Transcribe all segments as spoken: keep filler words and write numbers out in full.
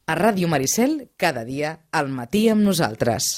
A Ràdio Maricel, cada dia, al matí amb nosaltres.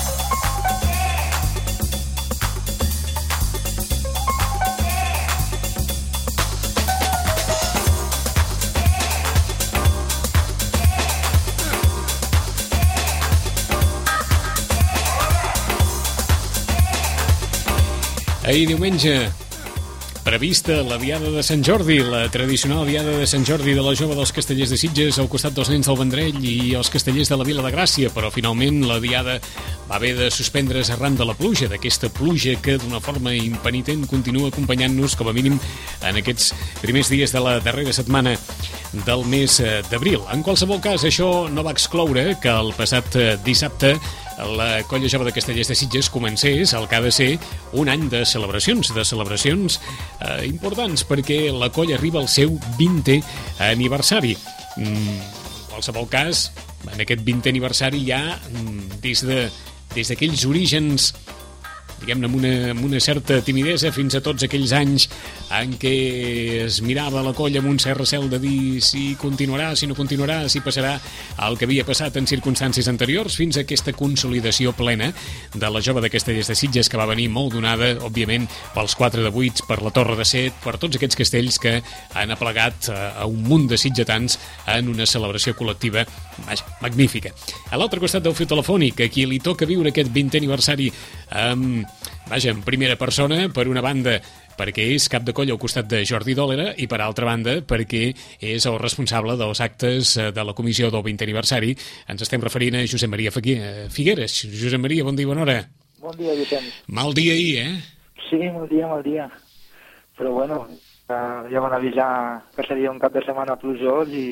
Ahir diumenge, prevista la Diada de Sant Jordi, la tradicional Diada de Sant Jordi de la Jove dels Castellers de Sitges al costat dels nens del Vendrell i els castellers de la Vila de Gràcia, però finalment la Diada va haver de suspendre's arran de la pluja, d'aquesta pluja que d'una forma impenitent continua acompanyant-nos com a mínim en aquests primers dies de la darrera setmana del mes d'abril. En qualsevol cas, això no va excloure que el passat dissabte la Colla Jove de Castellers de Sitges comencés el que ha de ser un any de celebracions, de celebracions eh, importants, perquè la colla arriba al seu vintè aniversari. Mm, en qualsevol cas, en aquest vintè aniversari ja, mm, des de, des d'aquells orígens, diguem-ne, amb una, amb una certa timidesa, fins a tots aquells anys en què es mirava la colla amb un cert recel de dir si continuarà, si no continuarà, si passarà el que havia passat en circumstàncies anteriors, fins a aquesta consolidació plena de la Jove de Castellers de Sitges, que va venir molt donada, òbviament, pels quatre de vuits, per la Torre de Set, per tots aquests castells que han aplegat a un munt de sitgetans en una celebració col·lectiva magnífica. A l'altre costat del fil telefònic, a qui li toca viure aquest vintè aniversari amb Vaja, en primera persona, per una banda, perquè és cap de colla al costat de Jordi Dòlera i, per altra banda, perquè és el responsable dels actes de la comissió del vintè aniversari. Ens estem referint a Josep Maria Figueres. Josep Maria, bon dia, bona hora. Bon dia, Vicent. Mal dia ahir, eh? Sí, mal dia, mal dia. Però, bueno, eh, ja van avisar que seria un cap de setmana plujós i,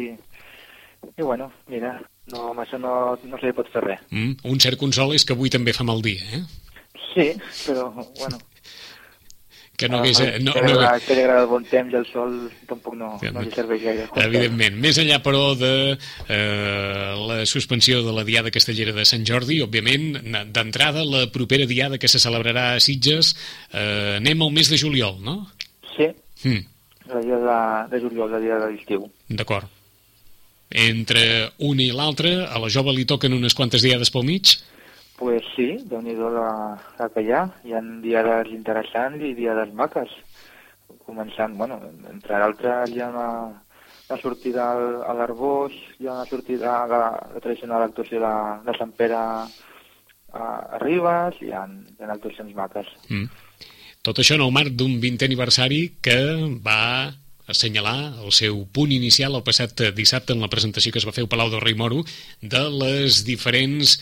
i bueno, mira, no, amb això no, no se li pot fer res. Mm, un cert consol és que avui també fa mal dia, eh? Sí, però, bueno... Que no hagués... No, no, no, no, que li agrada el bon temps i el sol tampoc no, no li serveix gaire. Evidentment. Més enllà, però, de eh, la suspensió de la Diada Castellera de Sant Jordi, òbviament, d'entrada, la propera Diada que se celebrarà a Sitges, eh, anem al mes de juliol, no? Sí, mm. la dia de, de juliol, la dia de l'estiu. D'acord. Entre una i l'altra, a la Jove li toquen unes quantes diades pel mig? Pues sí, déu-n'hi-do la, la que hi ha. Hi ha diades interessants i diades maques. Començant, bueno, entre l'altres hi ha una, una sortida al, a l'Arbós, hi ha una sortida a la, la tradicional actuació de, de Sant Pere a, a Ribes, hi ha, hi ha actuacions maques. Mm. Tot això en el marc d'un vintè aniversari que va assenyalar el seu punt inicial el passat dissabte en la presentació que es va fer al Palau del Rei Moro de les diferents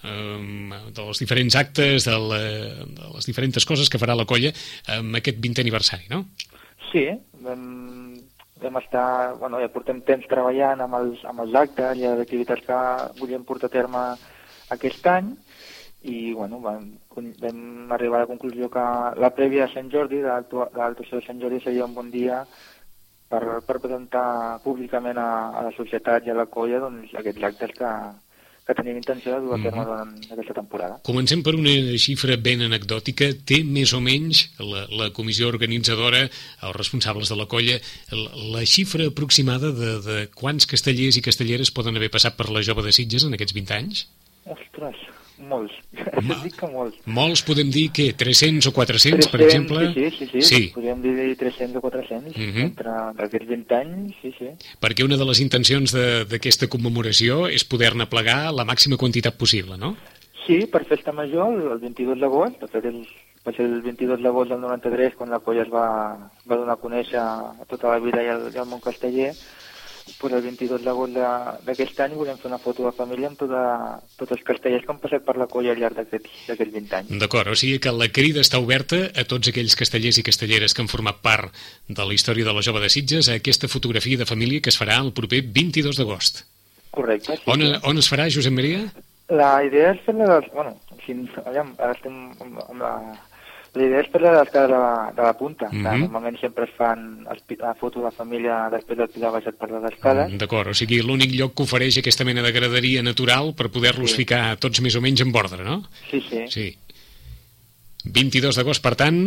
de els diferents actes, de, la, de les diferents coses que farà la colla amb aquest vintè aniversari, no? Sí, vam, vam estar, bueno, ja portem temps treballant amb els, amb els actes i les activitats que volíem portar a terme aquest any i, bueno, vam, vam arribar a la conclusió que la prèvia de Sant Jordi, de l'actuació de Sant Jordi, seria un bon dia per, per presentar públicament a, a la societat i a la colla doncs, aquests actes que que tenim intenció de dur a terme durant aquesta temporada. Comencem per una xifra ben anecdòtica. Té més o menys la, la comissió organitzadora, els responsables de la colla, la, la xifra aproximada de, de quants castellers i castelleres poden haver passat per la Jove de Sitges en aquests vint anys? Ostres, molts. Ma, dic que molts. Molts podem dir que tres-cents o quatre-cents, per exemple? Sí, sí, sí, sí. Podríem dir tres-cents o quatre-cents uh -huh. entre aquests vint anys, sí, sí. Perquè una de les intencions d'aquesta commemoració és poder-ne plegar la màxima quantitat possible, no? Sí, per festa major, el vint-i-dos d'agost, de fet el, va ser el vint-i-dos d'agost del noranta-tres quan la colla es va, va donar a conèixer a tota la vida i al, i al món casteller. Pues el vint-i-dos d'agost d'aquest any volem fer una foto de família amb tota, tots els castellers que han passat per la colla al llarg d'aquests vint anys. D'acord, o sigui que la crida està oberta a tots aquells castellers i castelleres que han format part de la història de la Jove de Sitges a aquesta fotografia de família que es farà el proper vint-i-dos d'agost. Correcte. Sí, on, sí. on es farà, Josep Maria? La idea és fer-la dels... Bueno, si, aviam, ara estem amb la... La idea és fer-la de les cases de la, de la punta. Uh -huh. Normalment sempre es fan la foto de la família després del pilar baixat per les escales. Mm, D'acord, o sigui, l'únic lloc que ofereix aquesta mena de graderia natural per poder-los sí. ficar tots més o menys en ordre, no? Sí, sí. Sí. vint-i-dos d'agost, per tant,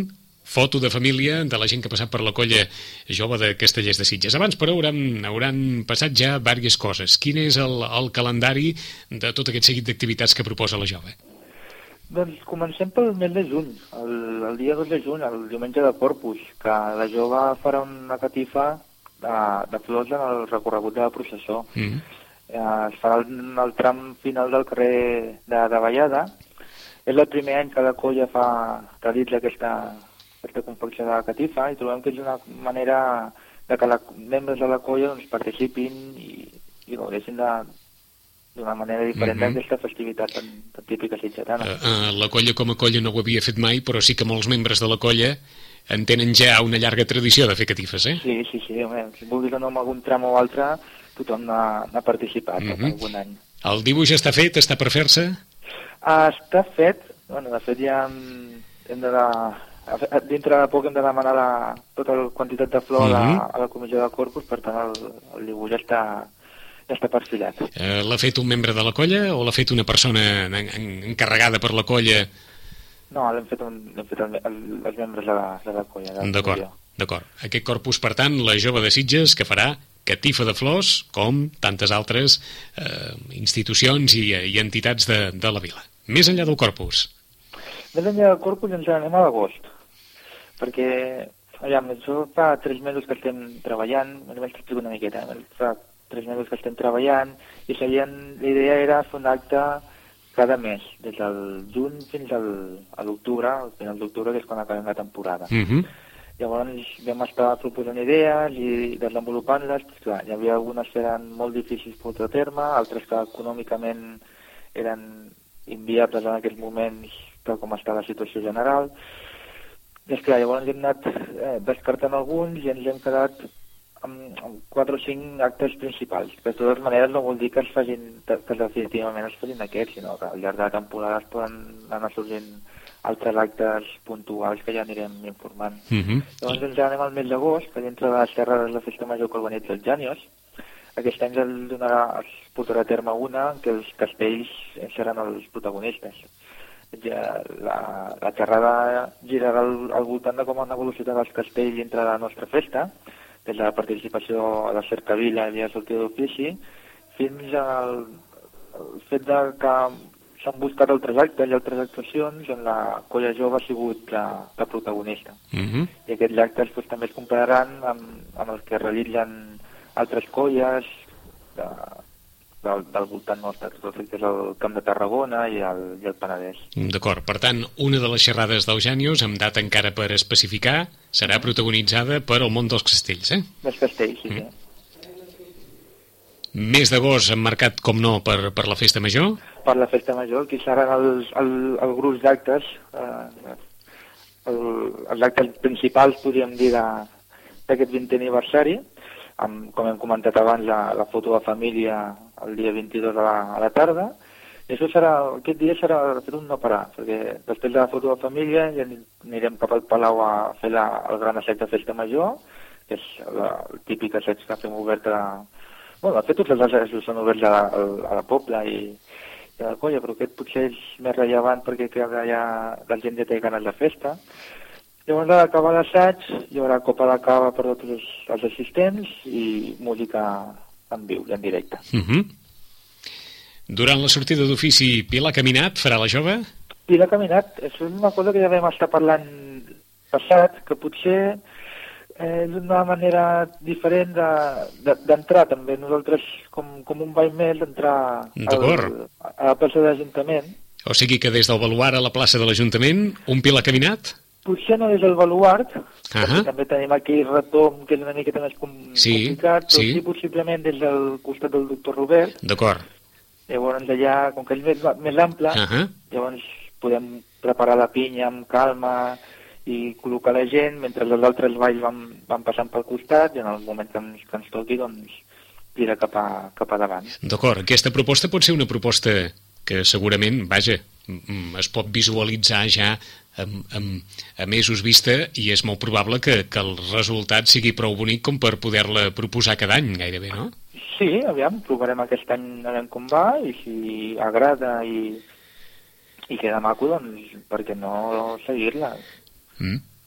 foto de família de la gent que ha passat per la colla jove de Castellers de Sitges. Abans, però, hauran, hauran passat ja diverses coses. Quin és el, el calendari de tot aquest seguit d'activitats que proposa la jove? Doncs comencem pel mes de juny, el, el dia dos de juny, el diumenge de Corpus, que la jove farà una catifa de, de flors en el recorregut de la processó. Mm. Eh, es farà el, el tram final del carrer de, de Vallada. És el primer any que la colla fa, realitza aquesta, aquesta confecció de la catifa i trobem que és una manera de que els membres de la colla doncs, participin i, i gaudeixin de, d'una manera diferent mm-hmm. d'aquesta festivitat tan, tan típica sitgetana. Uh, uh, la colla com a colla no ho havia fet mai, però sí que molts membres de la colla en tenen ja una llarga tradició de fer catifes, eh? Sí, sí, sí. Home, si vulguis o no en algun tram o altre, tothom n'ha participat mm-hmm. algun any. El dibuix està fet? Està per fer-se? Uh, està fet. Bueno, de fet ja hem, hem de... Dintre de poc hem de demanar la, tota la quantitat de flor mm-hmm. a, a la comissió de Corpus, per tant el, el dibuix ja està, ja està perfilat. Uh, l'ha fet un membre de la colla o l'ha fet una persona en, en, encarregada per la colla? No, l'hem fet, un, l'hem fet el, el, els membres de la, de la colla. De la d'acord, d'acord. Aquest Corpus, per tant, la jove de Sitges que farà catifa de flors, com tantes altres eh, institucions i, i entitats de, de la vila. Més enllà del Corpus. Més enllà del Corpus ens anem a l'agost, perquè aviam, això fa tres mesos que estem treballant, només t'explico una miqueta, fa tres mesos que estem treballant i seguien, la idea era fer un acte cada mes, des del juny fins al, a l'octubre, al final d'octubre, que és quan acabem la temporada. Mm-hmm. Llavors vam estar proposant idees i desenvolupant-les. Clar, hi havia algunes que eren molt difícils portar a terme, altres que econòmicament eren inviables en aquells moments tal com està la situació general. I esclar, llavors hem anat eh, descartant alguns i ens hem quedat amb, amb quatre o cinc actes principals. De totes maneres no vol dir que es facin, que definitivament es facin aquests, sinó que al llarg de la temporada es poden anar sorgint altres actes puntuals que ja anirem informant. Mm-hmm. Llavors ens anem al mes d'agost, que dintre de les xerrades de la Festa Major que organitza els Jànios. Aquest any el donarà, es portarà a terme una en què els castells seran els protagonistes. Ja, la, la xerrada girarà al, al voltant de com han evolucionat els castells dintre de la nostra festa, des de la participació a la cercavila i a sortida d'ofici, fins al, al fet de que s'han buscat altres actes i altres actuacions on la colla jove ha sigut la, la protagonista. Mm-hmm. I aquests actes pues, també es compararan amb, amb els que realitzen altres colles de, del, del voltant nostre, tot el que és el Camp de Tarragona i el, i el Penedès. D'acord, per tant, una de les xerrades d'Eugènios, amb data encara per especificar, serà protagonitzada per el món dels castells, eh? Dels castells, sí, mm. sí. Mes d'agost emmarcat, com no, per, per la Festa Major? Per la Festa Major, aquí seran els, el, el gruix d'actes, eh, el, els actes principals, podríem dir, d'aquest vintè aniversari, amb, com hem comentat abans, la, la foto de família el dia vint-i-dos a la, a la tarda, i això serà, aquest dia serà fer un no parar, perquè després de la foto de família ja anirem cap al Palau a fer la, el gran assaig de Festa Major, que és la, el típic assaig que fem obert a... Bueno, de fet, tots els assajos són oberts a la, a la Pobla i, i a la colla, però aquest potser és més rellevant perquè cada ja la gent ja té ganes de festa. Llavors, a l'acabar l'assaig, hi haurà copa de cava per tots els, els assistents i música en viu i en directe. Mm-hmm. Durant la sortida d'ofici, Pilar Caminat farà la jove? Pilar Caminat, és una cosa que ja vam estar parlant passat, que potser... és una manera diferent d'entrar de, de, també. Nosaltres, com, com un ball més, d'entrar al, a la plaça de l'Ajuntament. O sigui que des del baluart a la plaça de l'Ajuntament, un Pilar Caminat? Potser no des del baluart, uh-huh. perquè també tenim aquí el retom, que és una miqueta més com, sí, complicat, però sí. sí possiblement des del costat del doctor Robert. D'acord. Llavors allà, com que és més, més ample, uh-huh. llavors podem preparar la pinya amb calma i col·locar la gent, mentre els altres balls van, van passant pel costat i en el moment que ens, que ens toqui, doncs, tira cap a, cap a davant. D'acord, aquesta proposta pot ser una proposta que segurament, vaja, es pot visualitzar ja amb, amb, a mesos vista i és molt probable que, que el resultat sigui prou bonic com per poder-la proposar cada any, gairebé, no? Sí, aviam, provarem aquest any a veure com va i si agrada i, i queda maco, doncs, per què no seguir-la? Mm.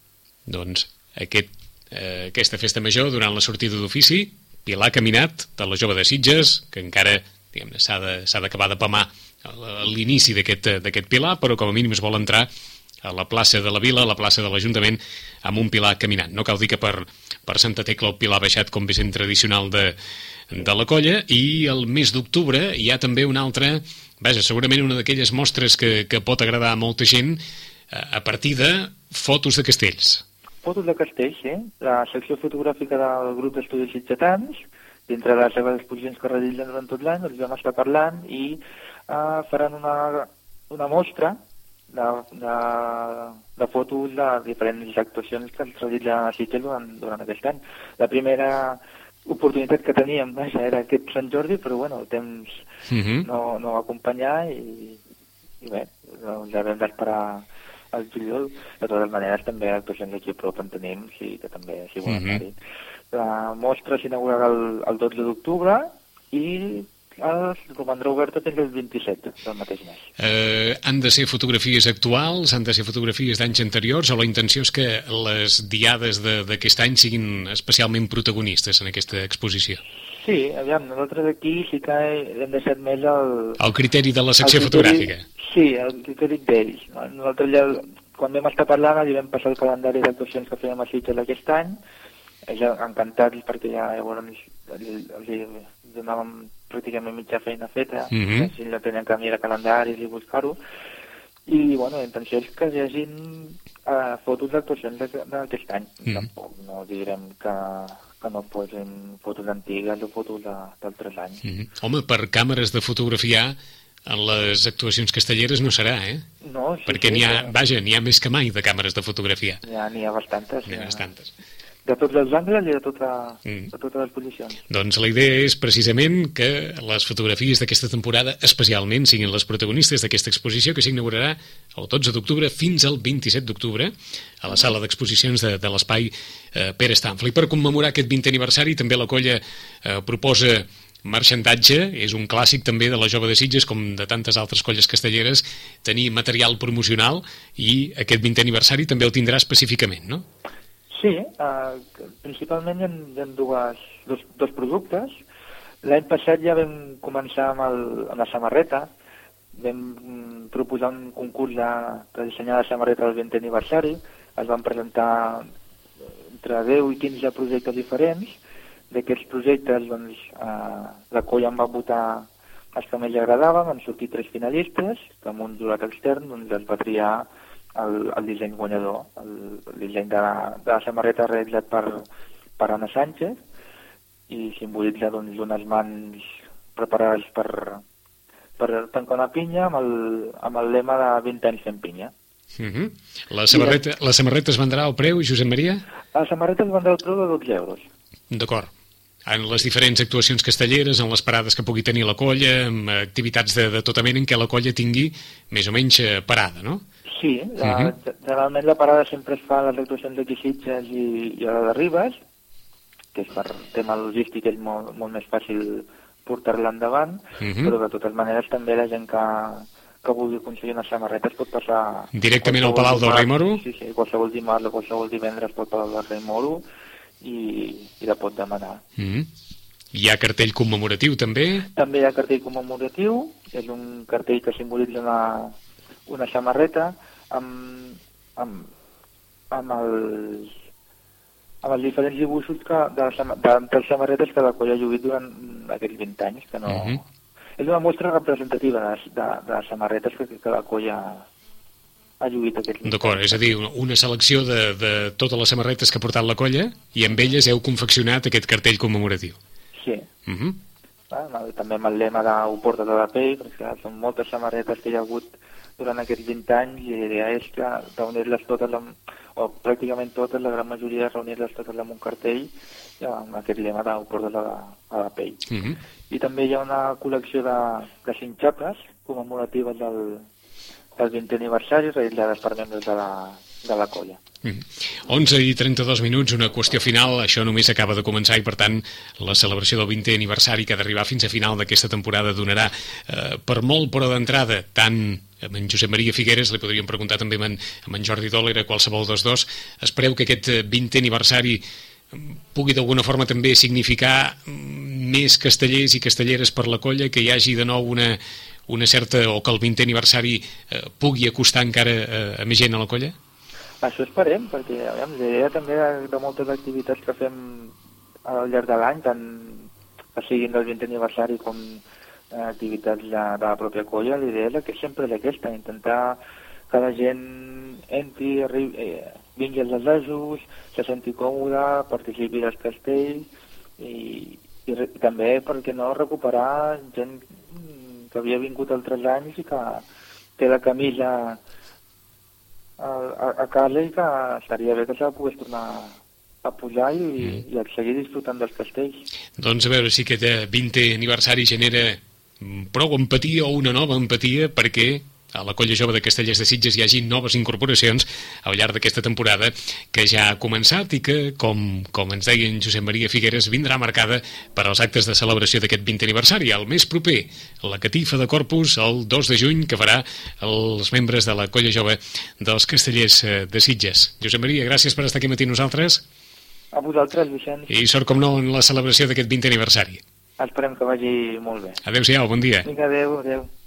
doncs, aquest, eh, aquesta festa major, durant la sortida d'ofici, Pilar Caminat, de la Jove de Sitges, que encara, diguem-ne, s'ha de, s'ha d'acabar de pamar a l'inici d'aquest d'aquest Pilar, però com a mínim es vol entrar a la plaça de la Vila, a la plaça de l'Ajuntament, amb un Pilar caminant. No cal dir que per, per Santa Tecla el Pilar ha baixat com bé sent tradicional de, de la colla, i el mes d'octubre hi ha també una altra, vaja, segurament una d'aquelles mostres que, que pot agradar a molta gent, a partir de fotos de castells. Fotos de castells, sí. La secció fotogràfica del grup d'estudis sitgetans, dintre de les seves exposicions que realitzen durant tot l'any, doncs vam estar parlant i uh, faran una, una mostra de, de, de fotos de diferents actuacions que es realitzen a Sitges durant, durant aquest any. La primera oportunitat que teníem, vaja, era aquest Sant Jordi, però bueno, el temps uh-huh. no, no va acompanyar i, i bé, doncs ja vam d'esperar al juliol. De totes maneres, també actuacions aquí a prop en tenim, sí, que també s'hi volen uh-huh. anar-hi. La mostra s'inaugurarà el, el dotze d'octubre i el romandrà oberta fins al vint-i-set del mateix mes. Eh, han de ser fotografies actuals, han de ser fotografies d'anys anteriors, o la intenció és que les diades d'aquest any siguin especialment protagonistes en aquesta exposició? Sí, aviam, nosaltres aquí sí que hem deixat més el... El criteri de la secció criteri, fotogràfica. Sí, el criteri d'ells. Nosaltres ja, quan vam estar parlant, li vam passar el calendari d'actuacions que fèiem a Sitges aquest any. Ells encantats perquè ja llavors els donàvem pràcticament mitja feina feta, mm-hmm. si la tenen que mirar calendaris i buscar-ho. I, bueno, la intenció és que hi hagin uh, fotos d'actuacions d'aquest any. Mm. Tampoc no direm que, que no posin fotos antigues o fotos d'altres anys. Mm-hmm. Home, per càmeres de fotografiar en les actuacions castelleres no serà, eh? No, sí, perquè sí, n'hi ha, però... vaja, n'hi ha més que mai de càmeres de fotografia. N'hi ha, n'hi ha bastantes. N'hi ha bastantes. De tots els angles i de, tota, mm. de totes les posicions. Doncs la idea és precisament que les fotografies d'aquesta temporada especialment siguin les protagonistes d'aquesta exposició que s'inaugurarà el dotze d'octubre fins al vint-i-set d'octubre a la sala d'exposicions de, de l'espai eh, Pere Stanfla. I per commemorar aquest vintè aniversari també la colla eh, proposa marxandatge, és un clàssic també de la Jove de Sitges, com de tantes altres colles castelleres, tenir material promocional, i aquest vintè aniversari també el tindrà específicament, no? Sí, eh, principalment hi ha, hi ha dues, dos, dos productes. L'any passat ja vam començar amb, el, amb la samarreta, vam proposar un concurs de, de dissenyar la samarreta del vintè aniversari, es van presentar entre deu i quinze projectes diferents. D'aquests projectes, doncs, eh, la colla en va votar els que més li agradaven, van sortir tres finalistes, que amb un jurat extern doncs, es va triar el, el disseny guanyador, el, el disseny de la, de la samarreta realitzat per, per Anna Sánchez, i simbolitza doncs, unes mans preparades per, per tancar una pinya amb el, amb el lema de vint anys fent pinya. Uh-huh. La samarreta, la samarreta es vendrà al preu, Josep Maria? La samarreta es vendrà al preu de dotze euros. D'acord. En les diferents actuacions castelleres, en les parades que pugui tenir la colla, en activitats de, de tota mena en què la colla tingui més o menys parada, no? Sí, la, uh-huh. generalment la parada sempre es fa a les actuacions de Sitges i, i a la de Ribes, que és per tema logístic és molt, molt més fàcil portar-la endavant, uh-huh. però de totes maneres també la gent que, que vulgui aconseguir una samarreta es pot passar... Directament al Palau del Rei Moro? Sí, sí, qualsevol dimarts o qualsevol divendres pot Palau del Rei Moro i, i la pot demanar. Uh-huh. Hi ha cartell commemoratiu també? També hi ha cartell commemoratiu, és un cartell que simbolitza una, una samarreta amb, amb, amb, els, amb els diferents dibuixos que, de, de, de samarretes que la colla ha lluït durant aquests vint anys. Que no... Uh-huh. És una mostra representativa de, de, de samarretes que, que la colla ha lluït aquests vint anys. D'acord, és a dir, una selecció de, de totes les samarretes que ha portat la colla i amb elles heu confeccionat aquest cartell commemoratiu. Sí. Uh-huh. Ah, també amb el lema de ho porta tota la pell, perquè són moltes samarretes que hi ha hagut durant aquests vint anys, i l'idea és que reunir-les totes, amb, o pràcticament totes, la gran majoria de reunir-les totes amb un cartell, ja, amb aquest lema de ho porta a la, a la pell. Uh-huh. I també hi ha una col·lecció de, de cinc xapes commemoratives del, del vintè aniversari, realitzades per membres de la, de la colla. Mm. onze i trenta-dos minuts, una qüestió final. Això només acaba de començar i, per tant, la celebració del vintè aniversari que ha d'arribar fins a final d'aquesta temporada donarà eh, per molt, però d'entrada, tant amb en Josep Maria Figueres, li podríem preguntar també amb en, amb en Jordi Dòlera, qualsevol dels dos. Espereu que aquest vintè aniversari pugui d'alguna forma també significar més castellers i castelleres per la colla, que hi hagi de nou una, una certa, o que el vintè aniversari eh, pugui acostar encara a, a més gent a la colla? Això esperem, perquè aviam, la idea també de, de moltes activitats que fem al llarg de l'any, tant que siguin del vintè aniversari com eh, activitats de, de la pròpia colla, la idea és que sempre és aquesta, intentar que la gent entri, arribi, eh, vingui als assajos, se senti còmode, participi dels castells i, i, re, i també, perquè no, recuperar gent que havia vingut altres anys i que té la camisa A, a, a casa i que estaria bé que se la pogués tornar a pujar i, mm. i a seguir disfrutant dels castells. Doncs a veure si aquest vintè aniversari genera prou empatia o una nova empatia perquè a la Colla Jove de Castellers de Sitges hi hagi noves incorporacions al llarg d'aquesta temporada que ja ha començat i que, com, com ens deia en Josep Maria Figueres, vindrà marcada per als actes de celebració d'aquest vintè aniversari. El més proper, la catifa de Corpus, el dos de juny, que farà els membres de la Colla Jove dels Castellers de Sitges. Josep Maria, gràcies per estar aquí matí nosaltres. A vosaltres, Vicenç. I sort, com no, en la celebració d'aquest vintè aniversari. Esperem que vagi molt bé. Adéu-siau, bon dia. Vinga, adéu, adéu.